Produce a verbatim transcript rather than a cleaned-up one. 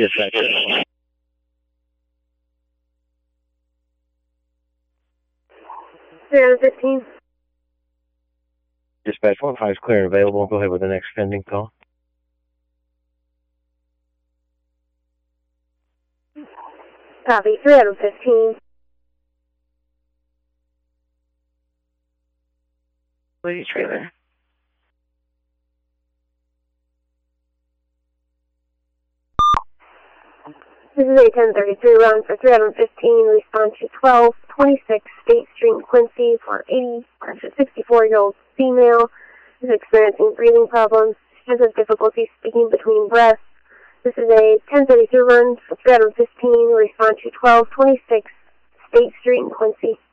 Dispatch. three fifteen. Dispatch one five is clear and available. Go ahead with the next pending call. Copy, three fifteen. Lady trailer. This is a ten thirty-three run for three fifteen. Respond to twelve twenty-six State Street, Quincy, for eighty, sixty-four-year-old female who is experiencing breathing problems. She has difficulty speaking between breaths. This is a ten thirty-three run for three fifteen. Respond to twelve twenty-six State Street, Quincy.